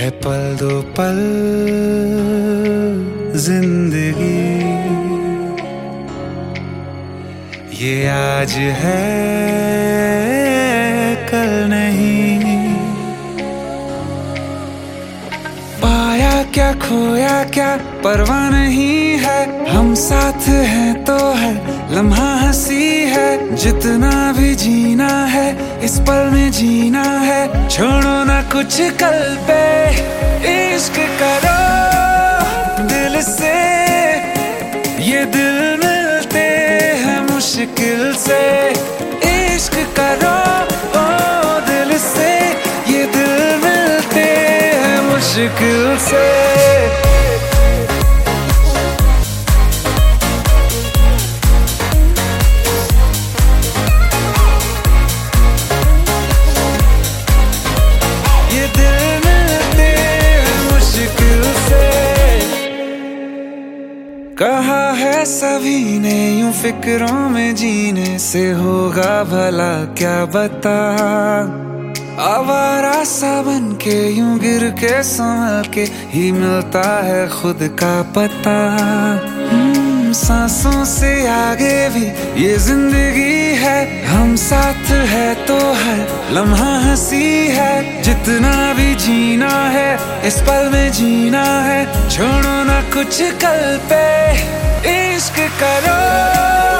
है पल दो पल जिंदगी, ये आज है कल नहीं। पाया क्या खोया क्या परवाह नहीं है, हम साथ हैं तो है लम्हा हंसी है। जितना भी जीना है इस पल में जीना है, छोड़ो ना कुछ कल पे। इश्क करो दिल से, ये दिल मिलते हैं मुश्किल से। इश्क करो ओ दिल से, ये दिल मिलते हैं मुश्किल से। कहा है सभी ने यूं फिक्रों में जीने से होगा भला क्या बता। आवारा सा बन के यूं गिर के संभल के ही मिलता है खुद का पता। सांसों से आगे भी ये जिंदगी है, हम साथ है तो है लम्हा हंसी है। जितना भी जीना है इस पल में जीना है, छोड़ो ना कुछ कल पे। इश्क करो